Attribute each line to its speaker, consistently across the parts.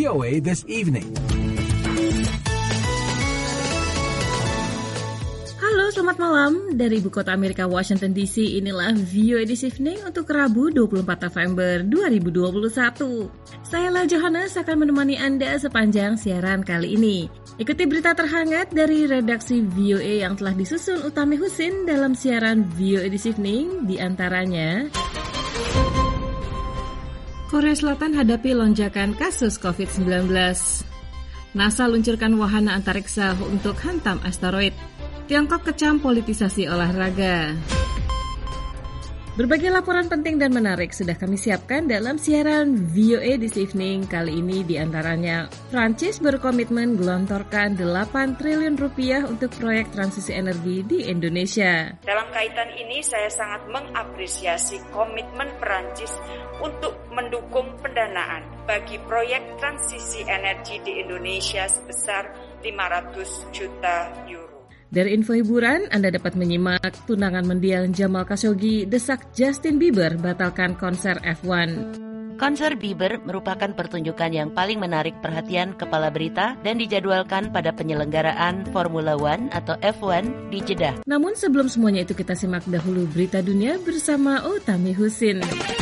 Speaker 1: VOA This Evening.
Speaker 2: Halo, selamat malam. Dari Ibu Kota Amerika, Washington DC, inilah VOA This Evening untuk Rabu 24 November 2021. Saya La Johannes akan menemani Anda sepanjang siaran kali ini. Ikuti berita terhangat dari redaksi VOA yang telah disusun Utami Husin dalam siaran VOA This Evening, di antaranya Korea Selatan hadapi lonjakan kasus COVID-19. NASA luncurkan wahana antariksa untuk hantam asteroid. Tiongkok kecam politisasi olahraga. Berbagai laporan penting dan menarik sudah kami siapkan dalam siaran VOA This Evening kali ini, di antaranya Prancis berkomitmen gelontorkan 8 triliun rupiah untuk proyek transisi energi di Indonesia.
Speaker 3: Dalam kaitan ini saya sangat mengapresiasi komitmen Prancis untuk mendukung pendanaan bagi proyek transisi energi di Indonesia sebesar 500 juta euro.
Speaker 2: Dari info hiburan, Anda dapat menyimak tunangan mendiang Jamal Khashoggi desak Justin Bieber batalkan konser F1.
Speaker 4: Konser Bieber merupakan pertunjukan yang paling menarik perhatian kepala berita dan dijadwalkan pada penyelenggaraan Formula One atau F1 di Jeddah.
Speaker 2: Namun sebelum semuanya itu, kita simak dahulu berita dunia bersama Utami Husin.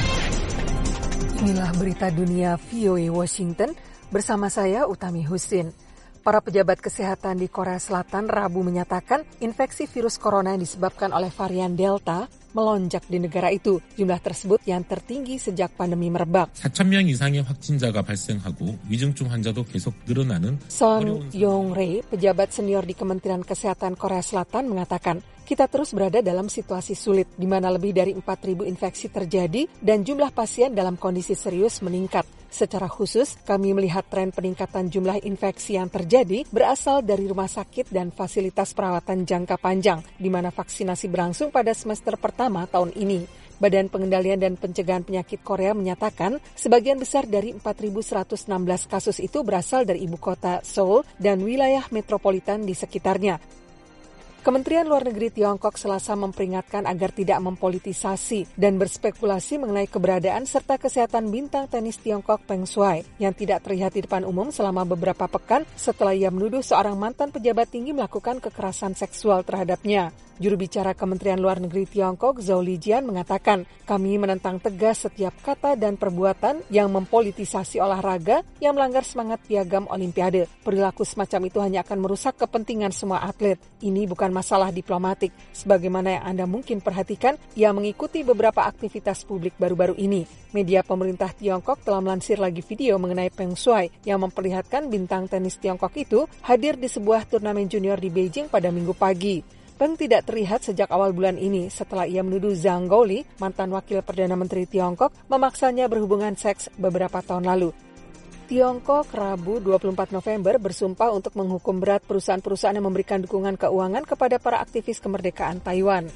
Speaker 5: Inilah berita dunia VOA Washington bersama saya Utami Husin. Para pejabat kesehatan di Korea Selatan Rabu menyatakan infeksi virus corona yang disebabkan oleh varian Delta melonjak di negara itu. Jumlah tersebut yang tertinggi sejak pandemi merebak.
Speaker 6: 4,000명 이상의 확진자가 발생하고 위중증 환자도 계속 늘어나는
Speaker 5: Son Yong-rae, pejabat senior di Kementerian Kesehatan Korea Selatan mengatakan, kita terus berada dalam situasi sulit di mana lebih dari 4.000 infeksi terjadi dan jumlah pasien dalam kondisi serius meningkat. Secara khusus, kami melihat tren peningkatan jumlah infeksi yang terjadi berasal dari rumah sakit dan fasilitas perawatan jangka panjang, di mana vaksinasi berlangsung pada semester pertama tahun ini. Badan Pengendalian dan Pencegahan Penyakit Korea menyatakan sebagian besar dari 4.116 kasus itu berasal dari ibu kota Seoul dan wilayah metropolitan di sekitarnya. Kementerian Luar Negeri Tiongkok Selasa memperingatkan agar tidak mempolitisasi dan berspekulasi mengenai keberadaan serta kesehatan bintang tenis Tiongkok Peng Shuai yang tidak terlihat di depan umum selama beberapa pekan setelah ia menuduh seorang mantan pejabat tinggi melakukan kekerasan seksual terhadapnya. Juru bicara Kementerian Luar Negeri Tiongkok, Zhao Lijian, mengatakan, kami menentang tegas setiap kata dan perbuatan yang mempolitisasi olahraga yang melanggar semangat piagam Olimpiade. Perilaku semacam itu hanya akan merusak kepentingan semua atlet. Ini bukan masalah diplomatik. Sebagaimana yang Anda mungkin perhatikan, ia mengikuti beberapa aktivitas publik baru-baru ini. Media pemerintah Tiongkok telah melansir lagi video mengenai Peng Shuai yang memperlihatkan bintang tenis Tiongkok itu hadir di sebuah turnamen junior di Beijing pada Minggu pagi. Peng tidak terlihat sejak awal bulan ini setelah ia menuduh Zhang Gaoli, mantan wakil Perdana Menteri Tiongkok, memaksanya berhubungan seks beberapa tahun lalu. Tiongkok Rabu 24 November bersumpah untuk menghukum berat perusahaan-perusahaan yang memberikan dukungan keuangan kepada para aktivis kemerdekaan Taiwan.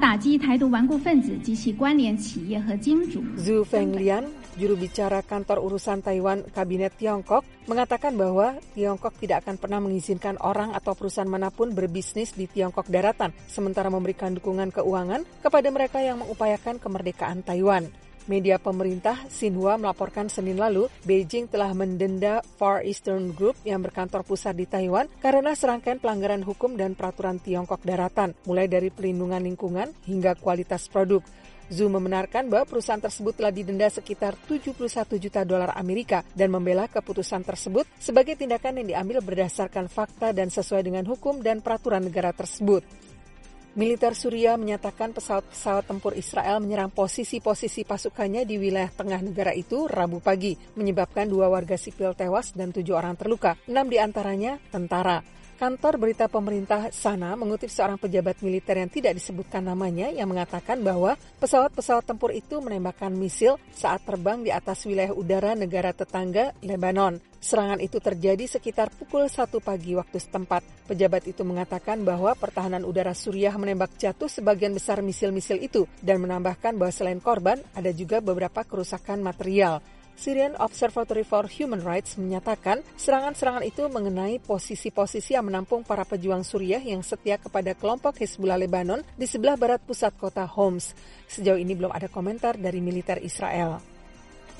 Speaker 5: Zhu Fenglian, juru bicara kantor urusan Taiwan Kabinet Tiongkok, mengatakan bahwa Tiongkok tidak akan pernah mengizinkan orang atau perusahaan manapun berbisnis di Tiongkok daratan, sementara memberikan dukungan keuangan kepada mereka yang mengupayakan kemerdekaan Taiwan. Media pemerintah Xinhua melaporkan Senin lalu, Beijing telah mendenda Far Eastern Group yang berkantor pusat di Taiwan karena serangkaian pelanggaran hukum dan peraturan Tiongkok daratan, mulai dari perlindungan lingkungan hingga kualitas produk. Zhu membenarkan bahwa perusahaan tersebut telah didenda sekitar 71 juta dolar Amerika dan membela keputusan tersebut sebagai tindakan yang diambil berdasarkan fakta dan sesuai dengan hukum dan peraturan negara tersebut. Militer Suriah menyatakan pesawat-pesawat tempur Israel menyerang posisi-posisi pasukannya di wilayah tengah negara itu Rabu pagi, menyebabkan 2 warga sipil tewas dan 7 orang terluka, 6 diantaranya tentara. Kantor berita pemerintah sana mengutip seorang pejabat militer yang tidak disebutkan namanya yang mengatakan bahwa pesawat-pesawat tempur itu menembakkan misil saat terbang di atas wilayah udara negara tetangga Lebanon. Serangan itu terjadi sekitar pukul 1 pagi waktu setempat. Pejabat itu mengatakan bahwa pertahanan udara Suriah menembak jatuh sebagian besar misil-misil itu dan menambahkan bahwa selain korban, ada juga beberapa kerusakan material. Syrian Observatory for Human Rights menyatakan serangan-serangan itu mengenai posisi-posisi yang menampung para pejuang Suriah yang setia kepada kelompok Hizbullah Lebanon di sebelah barat pusat kota Homs. Sejauh ini belum ada komentar dari militer Israel.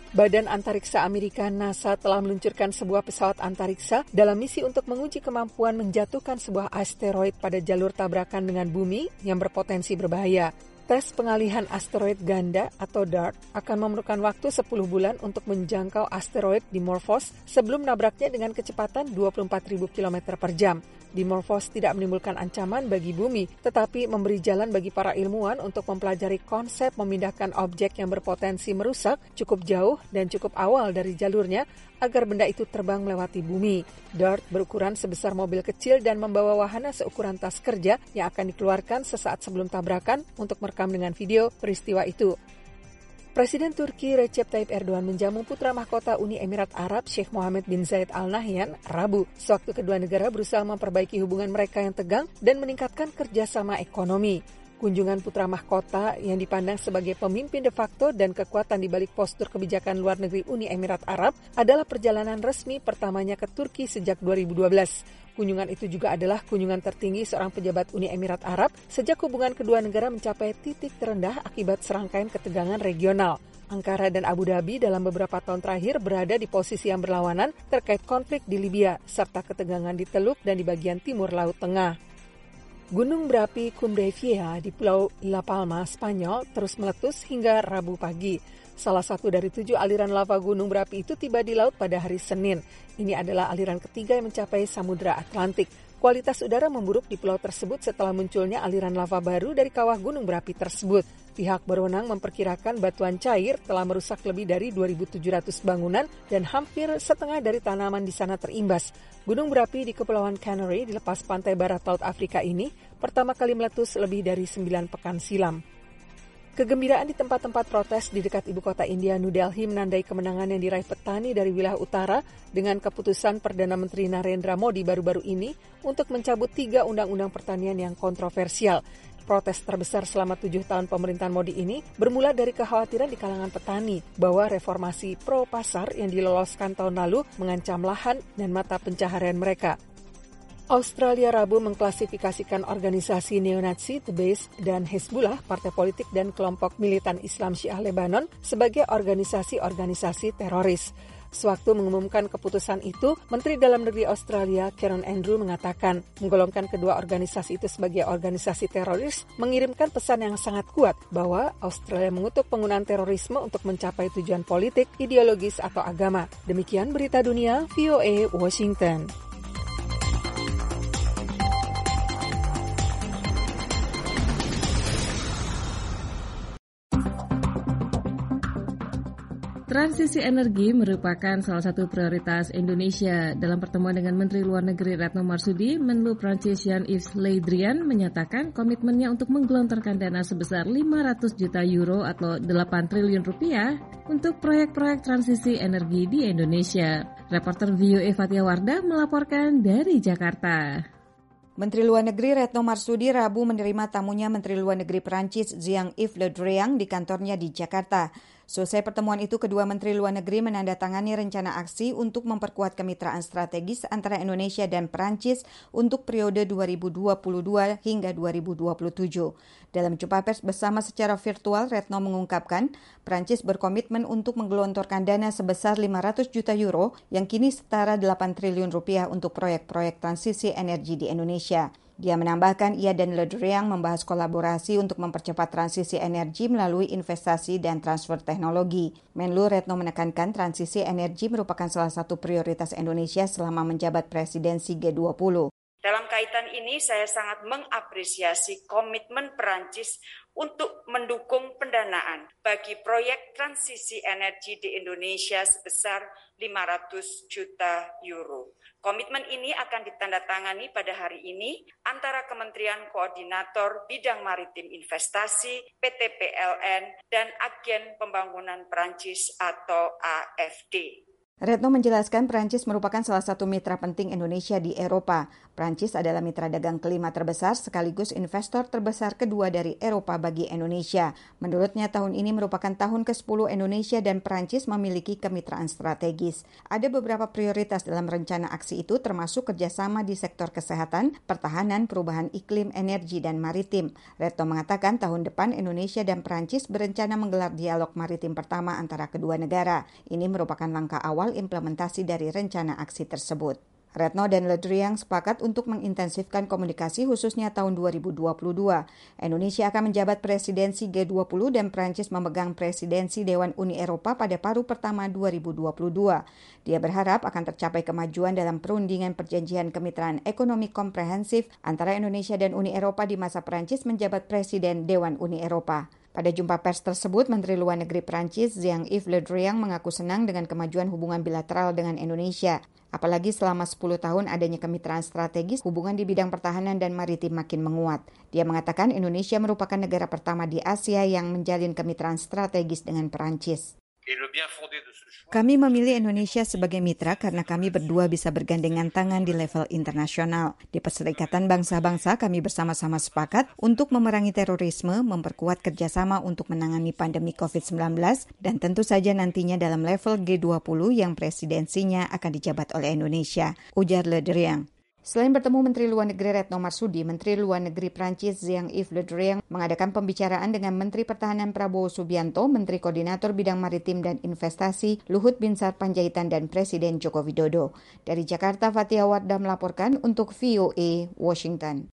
Speaker 5: Badan Antariksa Amerika NASA telah meluncurkan sebuah pesawat antariksa dalam misi untuk menguji kemampuan menjatuhkan sebuah asteroid pada jalur tabrakan dengan bumi yang berpotensi berbahaya. Tes pengalihan asteroid ganda atau DART akan memerlukan waktu 10 bulan untuk menjangkau asteroid Dimorphos sebelum nabraknya dengan kecepatan 24.000 km per jam. Dimorphos tidak menimbulkan ancaman bagi bumi, tetapi memberi jalan bagi para ilmuwan untuk mempelajari konsep memindahkan objek yang berpotensi merusak cukup jauh dan cukup awal dari jalurnya agar benda itu terbang melewati bumi. DART berukuran sebesar mobil kecil dan membawa wahana seukuran tas kerja yang akan dikeluarkan sesaat sebelum tabrakan untuk merekam dengan video peristiwa itu. Presiden Turki Recep Tayyip Erdogan menjamu putra mahkota Uni Emirat Arab Sheikh Mohammed bin Zayed Al Nahyan Rabu, sewaktu kedua negara berusaha memperbaiki hubungan mereka yang tegang dan meningkatkan kerjasama ekonomi. Kunjungan putra mahkota yang dipandang sebagai pemimpin de facto dan kekuatan di balik postur kebijakan luar negeri Uni Emirat Arab adalah perjalanan resmi pertamanya ke Turki sejak 2012. Kunjungan itu juga adalah kunjungan tertinggi seorang pejabat Uni Emirat Arab sejak hubungan kedua negara mencapai titik terendah akibat serangkaian ketegangan regional. Ankara dan Abu Dhabi dalam beberapa tahun terakhir berada di posisi yang berlawanan terkait konflik di Libya serta ketegangan di Teluk dan di bagian timur Laut Tengah. Gunung berapi Cumbre Vieja di Pulau La Palma, Spanyol terus meletus hingga Rabu pagi. Salah satu dari 7 aliran lava gunung berapi itu tiba di laut pada hari Senin. Ini adalah aliran ketiga yang mencapai Samudra Atlantik. Kualitas udara memburuk di pulau tersebut setelah munculnya aliran lava baru dari kawah gunung berapi tersebut. Pihak berwenang memperkirakan batuan cair telah merusak lebih dari 2.700 bangunan dan hampir setengah dari tanaman di sana terimbas. Gunung berapi di Kepulauan Canary di lepas pantai barat Laut Afrika ini pertama kali meletus lebih dari 9 pekan silam. Kegembiraan di tempat-tempat protes di dekat ibu kota India, New Delhi, menandai kemenangan yang diraih petani dari wilayah utara dengan keputusan Perdana Menteri Narendra Modi baru-baru ini untuk mencabut 3 undang-undang pertanian yang kontroversial. Protes terbesar selama 7 tahun pemerintahan Modi ini bermula dari kekhawatiran di kalangan petani bahwa reformasi pro-pasar yang diloloskan tahun lalu mengancam lahan dan mata pencaharian mereka. Australia Rabu mengklasifikasikan organisasi neonazi The Base dan Hezbollah, partai politik dan kelompok militan Islam Syiah Lebanon, sebagai organisasi-organisasi teroris. Sewaktu mengumumkan keputusan itu, Menteri Dalam Negeri Australia Karen Andrew mengatakan menggolongkan kedua organisasi itu sebagai organisasi teroris mengirimkan pesan yang sangat kuat bahwa Australia mengutuk penggunaan terorisme untuk mencapai tujuan politik, ideologis, atau agama. Demikian berita dunia VOA Washington.
Speaker 2: Transisi energi merupakan salah satu prioritas Indonesia. Dalam pertemuan dengan Menteri Luar Negeri Retno Marsudi, Menlu Prancis Jean-Yves Le Drian menyatakan komitmennya untuk menggelontorkan dana sebesar 500 juta euro atau 8 triliun rupiah untuk proyek-proyek transisi energi di Indonesia. Reporter VOA Fatia Wardah melaporkan dari Jakarta.
Speaker 1: Menteri Luar Negeri Retno Marsudi Rabu menerima tamunya Menteri Luar Negeri Prancis Jean-Yves Le Drian di kantornya di Jakarta. Selesai pertemuan itu, kedua Menteri Luar Negeri menandatangani rencana aksi untuk memperkuat kemitraan strategis antara Indonesia dan Prancis untuk periode 2022 hingga 2027. Dalam jumpa pers bersama secara virtual, Retno mengungkapkan Prancis berkomitmen untuk menggelontorkan dana sebesar 500 juta euro yang kini setara 8 triliun rupiah untuk proyek-proyek transisi energi di Indonesia. Dia menambahkan ia dan Le Drian membahas kolaborasi untuk mempercepat transisi energi melalui investasi dan transfer teknologi. Menlu Retno menekankan transisi energi merupakan salah satu prioritas Indonesia selama menjabat presidensi G20.
Speaker 3: Dalam kaitan ini, saya sangat mengapresiasi komitmen Perancis untuk mendukung pendanaan bagi proyek transisi energi di Indonesia sebesar 500 juta euro. Komitmen ini akan ditandatangani pada hari ini antara Kementerian Koordinator Bidang Maritim Investasi, PT PLN, dan Agen Pembangunan Perancis atau AFD.
Speaker 1: Retno menjelaskan Prancis merupakan salah satu mitra penting Indonesia di Eropa. Prancis adalah mitra dagang kelima terbesar sekaligus investor terbesar kedua dari Eropa bagi Indonesia. Menurutnya tahun ini merupakan tahun ke-10 Indonesia dan Prancis memiliki kemitraan strategis. Ada beberapa prioritas dalam rencana aksi itu termasuk kerjasama di sektor kesehatan, pertahanan, perubahan iklim, energi, dan maritim. Retno mengatakan tahun depan Indonesia dan Prancis berencana menggelar dialog maritim pertama antara kedua negara. Ini merupakan langkah awal implementasi dari rencana aksi tersebut. Retno dan Le Drian sepakat untuk mengintensifkan komunikasi khususnya tahun 2022. Indonesia akan menjabat presidensi G20 dan Prancis memegang presidensi Dewan Uni Eropa pada paruh pertama 2022. Dia berharap akan tercapai kemajuan dalam perundingan perjanjian kemitraan ekonomi komprehensif antara Indonesia dan Uni Eropa di masa Prancis menjabat presiden Dewan Uni Eropa. Pada jumpa pers tersebut, Menteri Luar Negeri Prancis Jean-Yves Le Drian mengaku senang dengan kemajuan hubungan bilateral dengan Indonesia. Apalagi selama 10 tahun adanya kemitraan strategis, hubungan di bidang pertahanan dan maritim makin menguat. Dia mengatakan Indonesia merupakan negara pertama di Asia yang menjalin kemitraan strategis dengan Prancis. Kami memilih Indonesia sebagai mitra karena kami berdua bisa bergandengan tangan di level internasional. Di Perserikatan Bangsa-Bangsa kami bersama-sama sepakat untuk memerangi terorisme, memperkuat kerjasama untuk menangani pandemi COVID-19, dan tentu saja nantinya dalam level G20 yang presidensinya akan dijabat oleh Indonesia, ujar Le Drian. Selain bertemu Menteri Luar Negeri Retno Marsudi, Menteri Luar Negeri Prancis Jean-Yves Le Drian mengadakan pembicaraan dengan Menteri Pertahanan Prabowo Subianto, Menteri Koordinator Bidang Maritim dan Investasi Luhut Binsar Panjaitan dan Presiden Joko Widodo. Dari Jakarta, Fathia Wardah melaporkan untuk VOA Washington.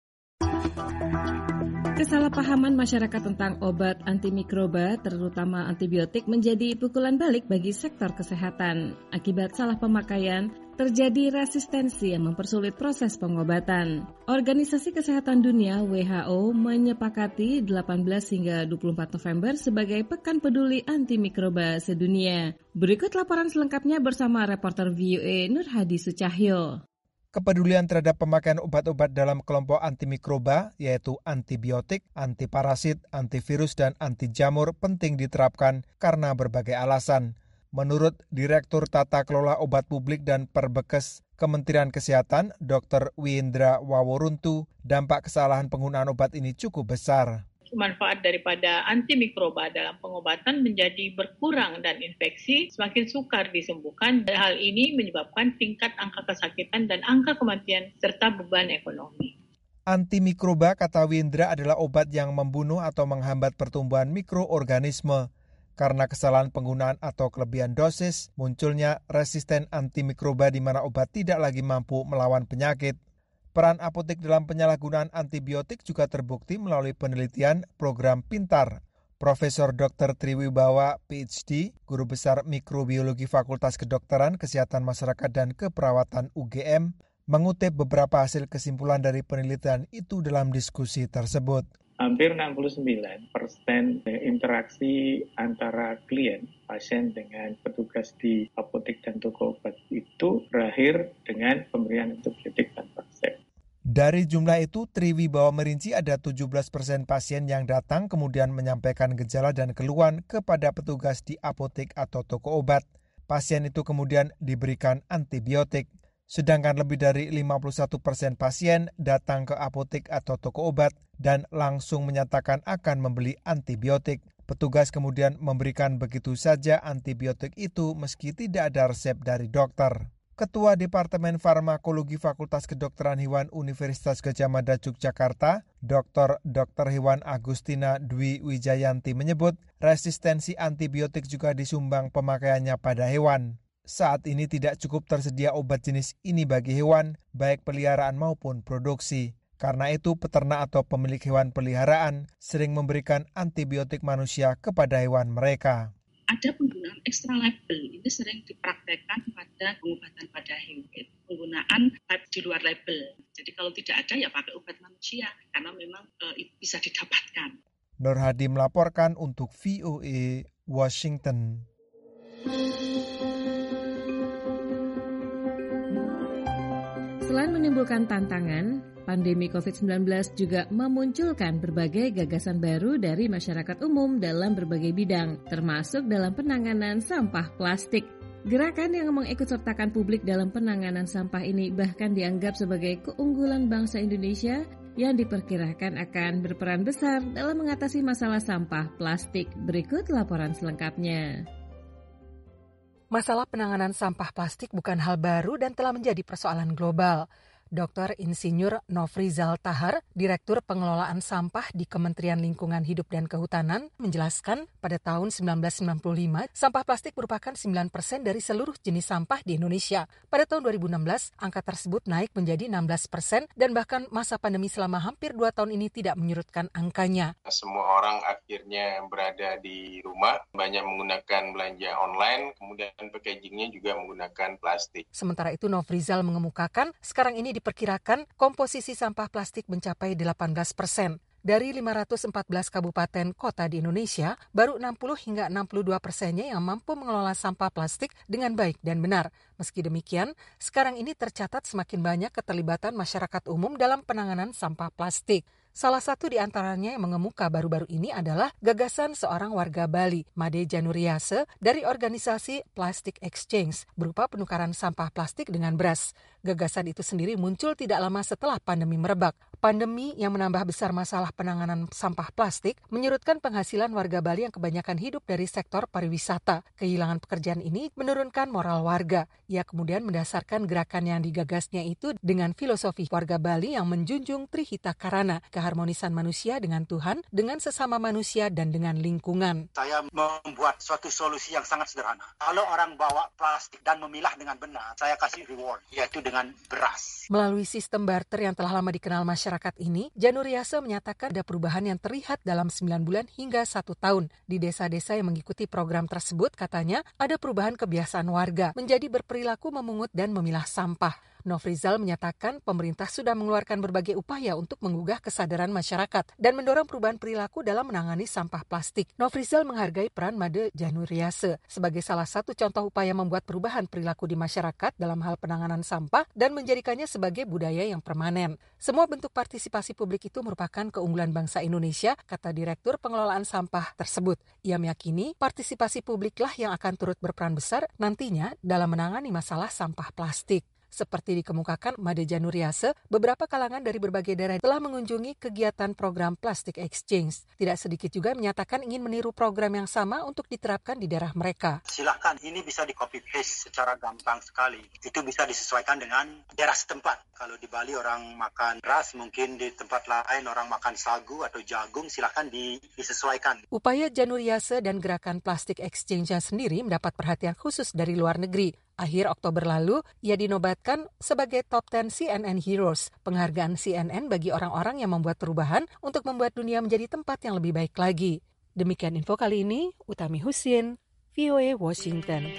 Speaker 2: Kesalahpahaman masyarakat tentang obat antimikroba, terutama antibiotik, menjadi pukulan balik bagi sektor kesehatan. Akibat salah pemakaian, terjadi resistensi yang mempersulit proses pengobatan. Organisasi Kesehatan Dunia WHO menyepakati 18 hingga 24 November sebagai Pekan Peduli Antimikroba Sedunia. Berikut laporan selengkapnya bersama reporter VOA Nur Hadi Sucahyo.
Speaker 7: Kepedulian terhadap pemakaian obat-obat dalam kelompok antimikroba, yaitu antibiotik, antiparasit, antivirus, dan anti jamur penting diterapkan karena berbagai alasan. Menurut Direktur Tata Kelola Obat Publik dan Perbekes Kementerian Kesehatan, Dr. Windra Waworuntu, dampak kesalahan penggunaan obat ini cukup besar.
Speaker 8: Manfaat daripada antimikroba dalam pengobatan menjadi berkurang dan infeksi semakin sukar disembuhkan. Hal ini menyebabkan tingkat angka kesakitan dan angka kematian serta beban ekonomi.
Speaker 7: Antimikroba, kata Windra, adalah obat yang membunuh atau menghambat pertumbuhan mikroorganisme. Karena kesalahan penggunaan atau kelebihan dosis, munculnya resisten antimikroba di mana obat tidak lagi mampu melawan penyakit. Peran apotek dalam penyalahgunaan antibiotik juga terbukti melalui penelitian program Pintar. Profesor Dr. Triwibawa, PhD, Guru Besar Mikrobiologi Fakultas Kedokteran, Kesehatan Masyarakat dan Keperawatan UGM, mengutip beberapa hasil kesimpulan dari penelitian itu dalam diskusi tersebut.
Speaker 9: Hampir 69% interaksi antara klien, pasien dengan petugas di apotek dan toko obat itu berakhir dengan pemberian antibiotik tanpa resep.
Speaker 7: Dari jumlah itu, Triwibawa merinci ada 17% pasien yang datang kemudian menyampaikan gejala dan keluhan kepada petugas di apotek atau toko obat. Pasien itu kemudian diberikan antibiotik. Sedangkan lebih dari 51% pasien datang ke apotek atau toko obat dan langsung menyatakan akan membeli antibiotik. Petugas kemudian memberikan begitu saja antibiotik itu meski tidak ada resep dari dokter. Ketua Departemen Farmakologi Fakultas Kedokteran Hewan Universitas Gadjah Mada Yogyakarta, Dr. Hewan Agustina Dwi Wijayanti menyebut resistensi antibiotik juga disumbang pemakaiannya pada hewan. Saat ini tidak cukup tersedia obat jenis ini bagi hewan, baik peliharaan maupun produksi. Karena itu, peternak atau pemilik hewan peliharaan sering memberikan antibiotik manusia kepada hewan mereka.
Speaker 10: Ada penggunaan extra label, ini sering dipraktekkan pada pengobatan pada hewan. Penggunaan di luar label. Jadi kalau tidak ada, ya pakai obat manusia, karena memang itu bisa didapatkan.
Speaker 7: Nur Hadi melaporkan untuk VOA Washington.
Speaker 2: Selain menimbulkan tantangan, pandemi COVID-19 juga memunculkan berbagai gagasan baru dari masyarakat umum dalam berbagai bidang, termasuk dalam penanganan sampah plastik. Gerakan yang mengikutsertakan publik dalam penanganan sampah ini bahkan dianggap sebagai keunggulan bangsa Indonesia yang diperkirakan akan berperan besar dalam mengatasi masalah sampah plastik. Berikut laporan selengkapnya.
Speaker 5: Masalah penanganan sampah plastik bukan hal baru dan telah menjadi persoalan global. Dr. Insinyur Nofrizal Tahar, Direktur Pengelolaan Sampah di Kementerian Lingkungan Hidup dan Kehutanan, menjelaskan pada tahun 1995, sampah plastik merupakan 9% dari seluruh jenis sampah di Indonesia. Pada tahun 2016, angka tersebut naik menjadi 16% dan bahkan masa pandemi selama hampir 2 tahun ini tidak menyurutkan angkanya.
Speaker 11: Semua orang akhirnya berada di rumah, banyak menggunakan belanja online, kemudian packagingnya juga menggunakan plastik.
Speaker 5: Sementara itu, Nofrizal mengemukakan, sekarang ini diperkirakan komposisi sampah plastik mencapai 18%. Dari 514 kabupaten kota di Indonesia, baru 60 hingga 62%-nya yang mampu mengelola sampah plastik dengan baik dan benar. Meski demikian, sekarang ini tercatat semakin banyak keterlibatan masyarakat umum dalam penanganan sampah plastik. Salah satu di antaranya yang mengemuka baru-baru ini adalah gagasan seorang warga Bali, Made Januriase, dari organisasi Plastic Exchange, berupa penukaran sampah plastik dengan beras. Gagasan itu sendiri muncul tidak lama setelah pandemi merebak. Pandemi yang menambah besar masalah penanganan sampah plastik menyurutkan penghasilan warga Bali yang kebanyakan hidup dari sektor pariwisata. Kehilangan pekerjaan ini menurunkan moral warga. Ia kemudian mendasarkan gerakan yang digagasnya itu dengan filosofi warga Bali yang menjunjung Trihita Karana, keharmonisan manusia dengan Tuhan, dengan sesama manusia, dan dengan lingkungan.
Speaker 12: Saya membuat suatu solusi yang sangat sederhana. Kalau orang bawa plastik dan memilah dengan benar, saya kasih reward, yaitu dengan beras.
Speaker 5: Melalui sistem barter yang telah lama dikenal masyarakat ini, Januriase menyatakan ada perubahan yang terlihat dalam 9 bulan hingga 1 tahun. Di desa-desa yang mengikuti program tersebut, katanya ada perubahan kebiasaan warga menjadi berperilaku memungut dan memilah sampah. Nofrizal menyatakan pemerintah sudah mengeluarkan berbagai upaya untuk menggugah kesadaran masyarakat dan mendorong perubahan perilaku dalam menangani sampah plastik. Nofrizal menghargai peran Made Januriase sebagai salah satu contoh upaya membuat perubahan perilaku di masyarakat dalam hal penanganan sampah dan menjadikannya sebagai budaya yang permanen. Semua bentuk partisipasi publik itu merupakan keunggulan bangsa Indonesia, kata Direktur Pengelolaan Sampah tersebut. Ia meyakini partisipasi publiklah yang akan turut berperan besar nantinya dalam menangani masalah sampah plastik. Seperti dikemukakan Made Januriase, beberapa kalangan dari berbagai daerah telah mengunjungi kegiatan program Plastic Exchange. Tidak sedikit juga menyatakan ingin meniru program yang sama untuk diterapkan di daerah mereka.
Speaker 12: Silakan, ini bisa di-copy-paste secara gampang sekali. Itu bisa disesuaikan dengan daerah setempat. Kalau di Bali orang makan beras, mungkin di tempat lain orang makan sagu atau jagung, silakan disesuaikan.
Speaker 5: Upaya Januriase dan gerakan Plastic Exchange sendiri mendapat perhatian khusus dari luar negeri. Akhir Oktober lalu, ia dinobatkan sebagai Top 10 CNN Heroes, penghargaan CNN bagi orang-orang yang membuat perubahan untuk membuat dunia menjadi tempat yang lebih baik lagi. Demikian info kali ini, Utami Husin, VOA Washington.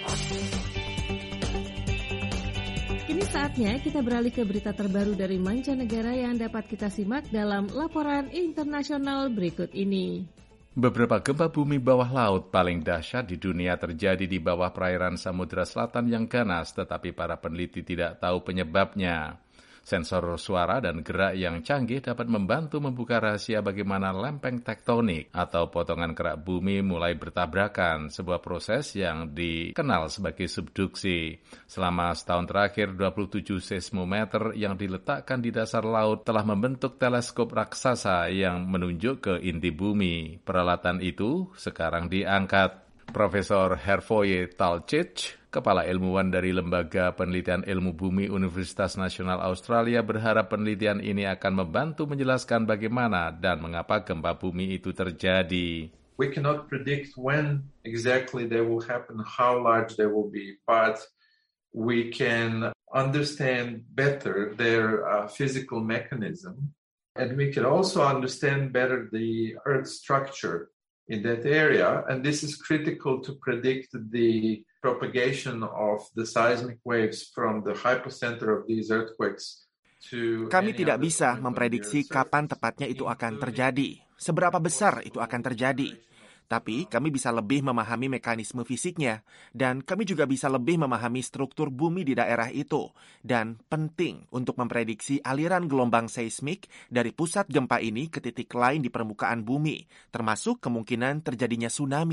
Speaker 2: Kini saatnya kita beralih ke berita terbaru dari mancanegara yang dapat kita simak dalam laporan internasional berikut ini.
Speaker 13: Beberapa gempa bumi bawah laut paling dahsyat di dunia terjadi di bawah perairan Samudra Selatan yang ganas, tetapi para peneliti tidak tahu penyebabnya. Sensor suara dan gerak yang canggih dapat membantu membuka rahasia bagaimana lempeng tektonik atau potongan kerak bumi mulai bertabrakan, sebuah proses yang dikenal sebagai subduksi. Selama setahun terakhir, 27 seismometer yang diletakkan di dasar laut telah membentuk teleskop raksasa yang menunjuk ke inti bumi. Peralatan itu sekarang diangkat. Profesor Hervoje Talcich, kepala ilmuwan dari Lembaga Penelitian Ilmu Bumi Universitas Nasional Australia, berharap penelitian ini akan membantu menjelaskan bagaimana dan mengapa gempa bumi itu terjadi.
Speaker 14: We cannot predict when exactly they will happen, how large they will be, but we can understand better their physical mechanism, and we can also understand better the Earth structure in that area, and this is critical to predict the propagation of the seismic waves from the hypocenter of these earthquakes to...
Speaker 15: Kami tidak bisa memprediksi kapan tepatnya itu akan terjadi, seberapa besar itu akan terjadi. Tapi kami bisa lebih memahami mekanisme fisiknya, dan kami juga bisa lebih memahami struktur bumi di daerah itu. Dan penting untuk memprediksi aliran gelombang seismik dari pusat gempa ini ke titik lain di permukaan bumi, termasuk kemungkinan terjadinya tsunami.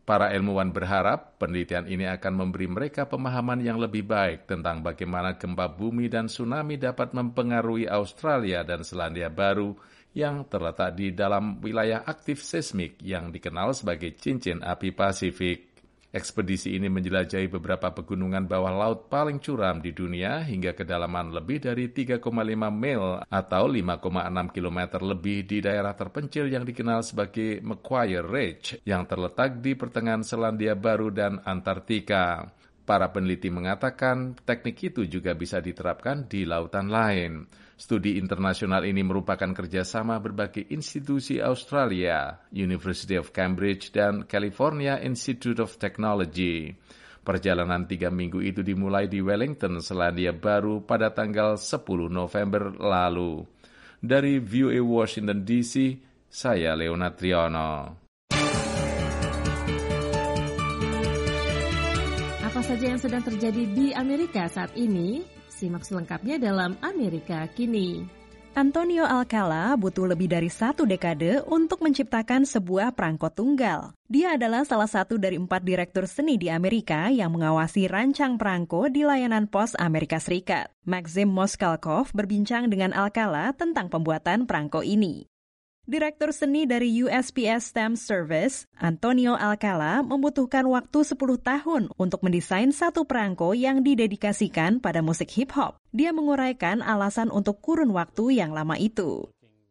Speaker 13: Para ilmuwan berharap penelitian ini akan memberi mereka pemahaman yang lebih baik tentang bagaimana gempa bumi dan tsunami dapat mempengaruhi Australia dan Selandia Baru yang terletak di dalam wilayah aktif seismik yang dikenal sebagai cincin api Pasifik. Ekspedisi ini menjelajahi beberapa pegunungan bawah laut paling curam di dunia hingga kedalaman lebih dari 3,5 mil atau 5,6 km lebih di daerah terpencil yang dikenal sebagai Macquarie Ridge yang terletak di pertengahan Selandia Baru dan Antartika. Para peneliti mengatakan teknik itu juga bisa diterapkan di lautan lain. Studi internasional ini merupakan kerjasama berbagai institusi Australia, University of Cambridge, dan California Institute of Technology. Perjalanan 3 minggu itu dimulai di Wellington, Selandia Baru pada tanggal 10 November lalu. Dari VOA Washington DC, saya Leonard Triono.
Speaker 2: Apa saja yang sedang terjadi di Amerika saat ini? Simak selengkapnya dalam Amerika Kini.
Speaker 16: Antonio Alcala butuh lebih dari 1 dekade untuk menciptakan sebuah perangko tunggal. Dia adalah salah satu dari 4 direktur seni di Amerika yang mengawasi rancang perangko di layanan pos Amerika Serikat. Maxim Moskalkov berbincang dengan Alcala tentang pembuatan perangko ini. Direktur seni dari USPS Stamp Service, Antonio Alcala, membutuhkan waktu 10 tahun untuk mendesain satu perangko yang didedikasikan pada musik hip-hop. Dia menguraikan alasan untuk kurun waktu yang lama itu.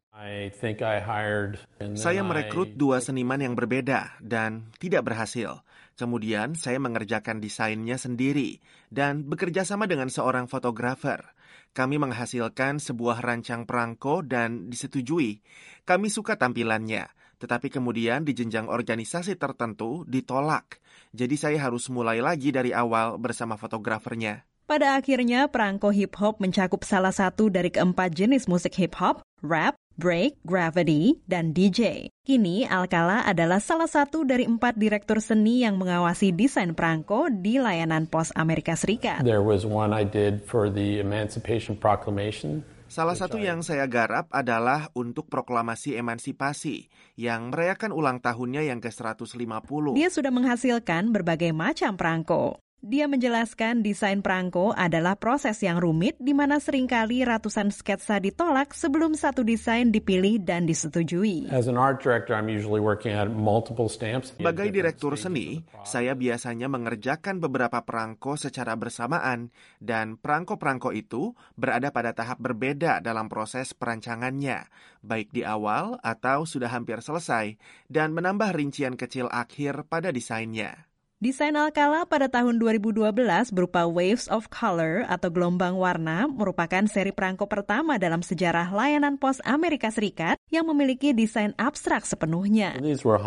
Speaker 15: Saya merekrut 2 seniman yang berbeda dan tidak berhasil. Kemudian saya mengerjakan desainnya sendiri dan bekerja sama dengan seorang fotografer. Kami menghasilkan sebuah rancang perangko dan disetujui. Kami suka tampilannya, tetapi kemudian di jenjang organisasi tertentu ditolak. Jadi saya harus mulai lagi dari awal bersama fotografernya.
Speaker 16: Pada akhirnya, perangko hip-hop mencakup salah satu dari keempat jenis musik hip-hop, rap, break, gravity, dan DJ. Kini, Alcala adalah salah satu dari 4 direktur seni yang mengawasi desain perangko di layanan pos Amerika Serikat.
Speaker 17: There was one I did for the Emancipation Proclamation.
Speaker 15: Salah satu yang saya garap adalah untuk proklamasi emansipasi yang merayakan ulang tahunnya yang ke-150.
Speaker 16: Dia sudah menghasilkan berbagai macam perangko. Dia menjelaskan desain perangko adalah proses yang rumit di mana seringkali ratusan sketsa ditolak sebelum satu desain dipilih dan disetujui.
Speaker 17: As an art director, I'm usually working on multiple stamps.
Speaker 15: Sebagai direktur seni, saya biasanya mengerjakan beberapa perangko secara bersamaan dan perangko-perangko itu berada pada tahap berbeda dalam proses perancangannya, baik di awal atau sudah hampir selesai dan menambah rincian kecil akhir pada desainnya.
Speaker 16: Desain Alcala pada tahun 2012 berupa Waves of Color atau gelombang warna merupakan seri perangko pertama dalam sejarah layanan pos Amerika Serikat yang memiliki desain abstrak sepenuhnya.
Speaker 17: These were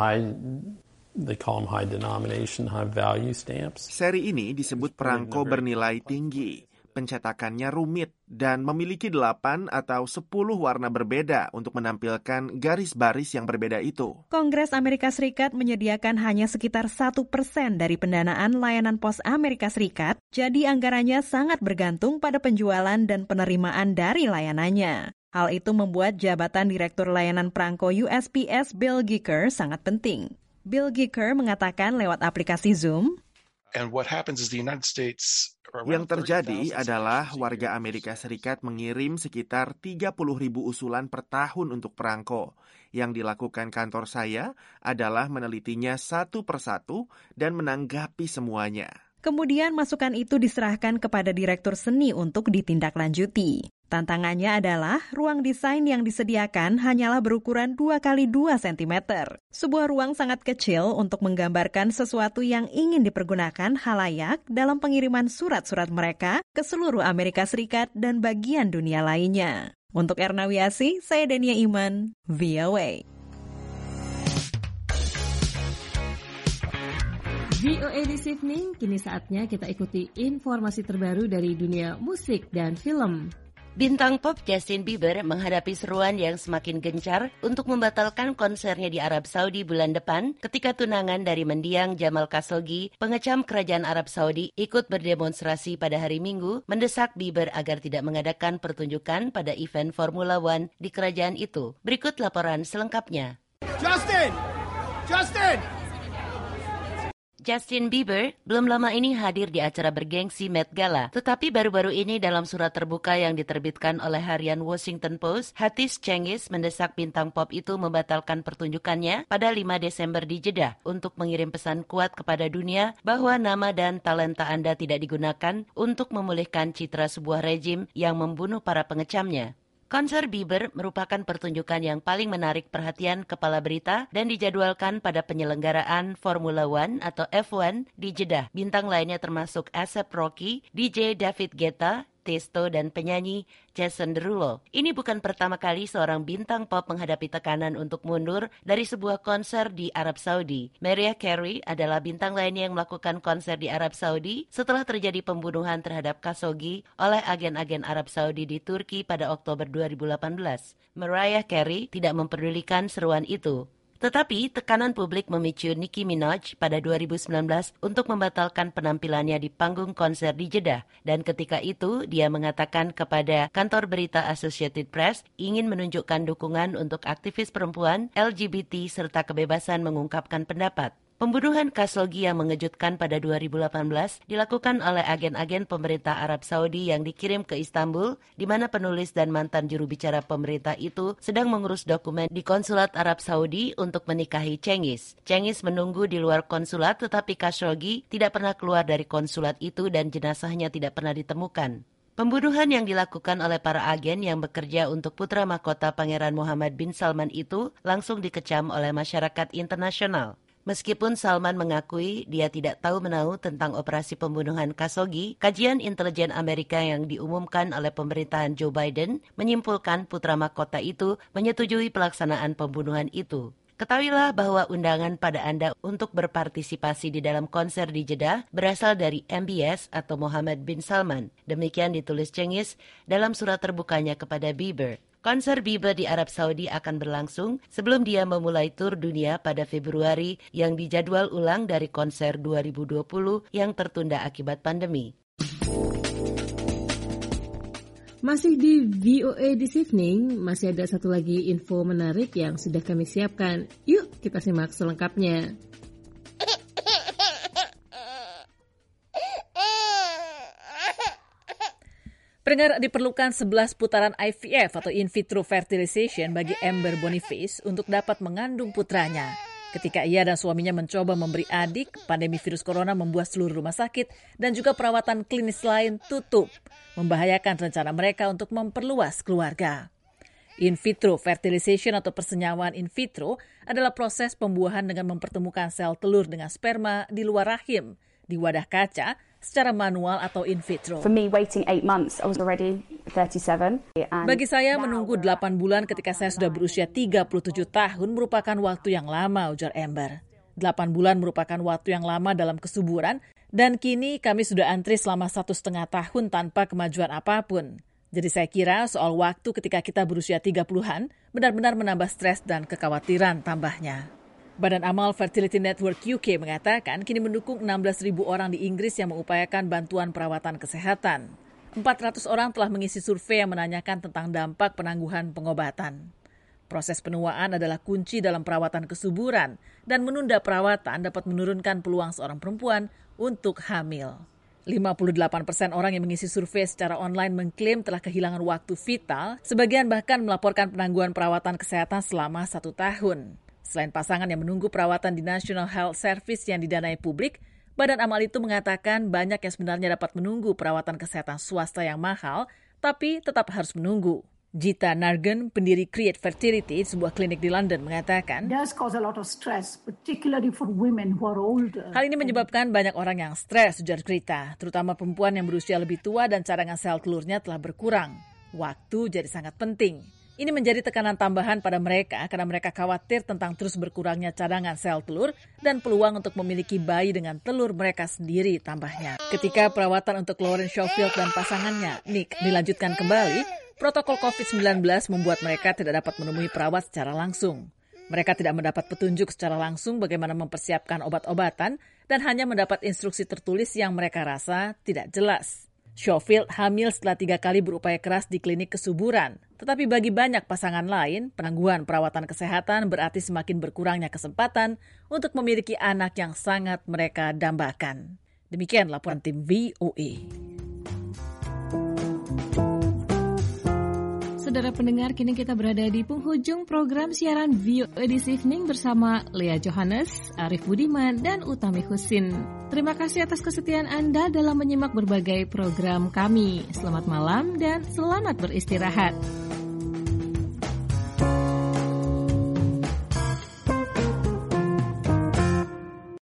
Speaker 17: they call them high denomination, high value stamps.
Speaker 15: Seri ini disebut perangko bernilai tinggi. Pencetakannya rumit dan memiliki 8 atau 10 warna berbeda untuk menampilkan garis baris yang berbeda itu.
Speaker 16: Kongres Amerika Serikat menyediakan hanya sekitar 1% dari pendanaan layanan pos Amerika Serikat, jadi anggarannya sangat bergantung pada penjualan dan penerimaan dari layanannya. Hal itu membuat jabatan Direktur Layanan Perangko USPS Bill Gicker sangat penting. Bill Gicker mengatakan lewat aplikasi Zoom,
Speaker 18: And what happens is the United States.
Speaker 15: Yang terjadi adalah warga Amerika Serikat mengirim sekitar 30.000 usulan per tahun untuk perangko. Yang dilakukan kantor saya adalah menelitinya satu persatu dan menanggapi semuanya.
Speaker 16: Kemudian masukan itu diserahkan kepada direktur seni untuk ditindaklanjuti. Tantangannya adalah ruang desain yang disediakan hanyalah berukuran 2x2 cm. Sebuah ruang sangat kecil untuk menggambarkan sesuatu yang ingin dipergunakan khalayak dalam pengiriman surat-surat mereka ke seluruh Amerika Serikat dan bagian dunia lainnya. Untuk Erna Wiasi, saya Dania Iman, VOA.
Speaker 2: VOA This Evening, kini saatnya kita ikuti informasi terbaru dari dunia musik dan film.
Speaker 4: Bintang pop Justin Bieber menghadapi seruan yang semakin gencar untuk membatalkan konsernya di Arab Saudi bulan depan ketika tunangan dari mendiang Jamal Khashoggi, pengecam kerajaan Arab Saudi, ikut berdemonstrasi pada hari Minggu mendesak Bieber agar tidak mengadakan pertunjukan pada event Formula One di kerajaan itu. Berikut laporan selengkapnya.
Speaker 19: Justin!
Speaker 4: Justin Bieber belum lama ini hadir di acara bergengsi Met Gala, tetapi baru-baru ini dalam surat terbuka yang diterbitkan oleh harian Washington Post, Hafiz Cengiz mendesak bintang pop itu membatalkan pertunjukannya pada 5 Desember di Jeddah untuk mengirim pesan kuat kepada dunia bahwa nama dan talenta Anda tidak digunakan untuk memulihkan citra sebuah rejim yang membunuh para pengecamnya. Konser Bieber merupakan pertunjukan yang paling menarik perhatian kepala berita dan dijadwalkan pada penyelenggaraan Formula One atau F1 di Jeddah. Bintang lainnya termasuk A$AP Rocky, DJ David Guetta, Tiesto, dan penyanyi Jason Derulo. Ini bukan pertama kali seorang bintang pop menghadapi tekanan untuk mundur dari sebuah konser di Arab Saudi. Mariah Carey adalah bintang lainnya yang melakukan konser di Arab Saudi setelah terjadi pembunuhan terhadap Khashoggi oleh agen-agen Arab Saudi di Turki pada Oktober 2018. Mariah Carey tidak memperdulikan seruan itu. Tetapi tekanan publik memicu Nicki Minaj pada 2019 untuk membatalkan penampilannya di panggung konser di Jeddah. Dan ketika itu dia mengatakan kepada kantor berita Associated Press ingin menunjukkan dukungan untuk aktivis perempuan, LGBT serta kebebasan mengungkapkan pendapat. Pembunuhan Khashoggi yang mengejutkan pada 2018 dilakukan oleh agen-agen pemerintah Arab Saudi yang dikirim ke Istanbul, di mana penulis dan mantan juru bicara pemerintah itu sedang mengurus dokumen di konsulat Arab Saudi untuk menikahi Cengiz. Cengiz menunggu di luar konsulat, tetapi Khashoggi tidak pernah keluar dari konsulat itu dan jenazahnya tidak pernah ditemukan. Pembunuhan yang dilakukan oleh para agen yang bekerja untuk putra mahkota Pangeran Mohammed bin Salman itu langsung dikecam oleh masyarakat internasional. Meskipun Salman mengakui dia tidak tahu menahu tentang operasi pembunuhan Khashoggi, kajian intelijen Amerika yang diumumkan oleh pemerintahan Joe Biden menyimpulkan putra mahkota itu menyetujui pelaksanaan pembunuhan itu. Ketahuilah bahwa undangan pada Anda untuk berpartisipasi di dalam konser di Jeddah berasal dari MBS atau Mohammed bin Salman. Demikian ditulis Cengiz dalam surat terbukanya kepada Bieber. Konser Bieber di Arab Saudi akan berlangsung sebelum dia memulai tur dunia pada Februari yang dijadwal ulang dari konser 2020 yang tertunda akibat pandemi.
Speaker 2: Masih di VOA This Evening, masih ada satu lagi info menarik yang sudah kami siapkan. Yuk kita simak selengkapnya. Pendengar, diperlukan 11 putaran IVF atau in vitro fertilization bagi Amber Boniface untuk dapat mengandung putranya. Ketika ia dan suaminya mencoba memberi adik, pandemi virus corona membuat seluruh rumah sakit dan juga perawatan klinis lain tutup, membahayakan rencana mereka untuk memperluas keluarga. In vitro fertilization atau persenyawaan in vitro adalah proses pembuahan dengan mempertemukan sel telur dengan sperma di luar rahim, di wadah kaca, secara manual atau in vitro.
Speaker 19: For me, waiting 8 months, I was already 37.
Speaker 2: Bagi saya, menunggu 8 bulan ketika saya sudah berusia 37 tahun merupakan waktu yang lama, ujar Amber. 8 bulan merupakan waktu yang lama dalam kesuburan, dan kini kami sudah antri selama 1,5 tahun tanpa kemajuan apapun. Jadi saya kira soal waktu ketika kita berusia 30-an benar-benar menambah stres dan kekhawatiran, tambahnya. Badan Amal Fertility Network UK mengatakan kini mendukung 16.000 orang di Inggris yang mengupayakan bantuan perawatan kesehatan. 400 orang telah mengisi survei yang menanyakan tentang dampak penangguhan pengobatan. Proses penuaan adalah kunci dalam perawatan kesuburan dan menunda perawatan dapat menurunkan peluang seorang perempuan untuk hamil. 58% orang yang mengisi survei secara online mengklaim telah kehilangan waktu vital, sebagian bahkan melaporkan penangguhan perawatan kesehatan selama 1 tahun. Selain pasangan yang menunggu perawatan di National Health Service yang didanai publik, Badan Amal itu mengatakan banyak yang sebenarnya dapat menunggu perawatan kesehatan swasta yang mahal, tapi tetap harus menunggu. Jita Nargan, pendiri Create Fertility, sebuah klinik di London, mengatakan, hal ini menyebabkan banyak orang yang stres, ujar Grita, terutama perempuan yang berusia lebih tua dan cadangan sel telurnya telah berkurang. Waktu jadi sangat penting. Ini menjadi tekanan tambahan pada mereka karena mereka khawatir tentang terus berkurangnya cadangan sel telur dan peluang untuk memiliki bayi dengan telur mereka sendiri, tambahnya. Ketika perawatan untuk Lauren Schofield dan pasangannya, Nick, dilanjutkan kembali, protokol COVID-19 membuat mereka tidak dapat menemui perawat secara langsung. Mereka tidak mendapat petunjuk secara langsung bagaimana mempersiapkan obat-obatan dan hanya mendapat instruksi tertulis yang mereka rasa tidak jelas.
Speaker 20: Schofield hamil setelah 3 kali berupaya keras di klinik kesuburan. Tetapi bagi banyak pasangan lain, penangguhan perawatan kesehatan berarti semakin berkurangnya kesempatan untuk memiliki anak yang sangat mereka dambakan. Demikian laporan tim VOA.
Speaker 2: Saudara pendengar, kini kita berada di penghujung program siaran VOA This Evening bersama Lea Johannes, Arif Budiman, dan Utami Husin. Terima kasih atas kesetiaan Anda dalam menyimak berbagai program kami. Selamat malam dan selamat beristirahat.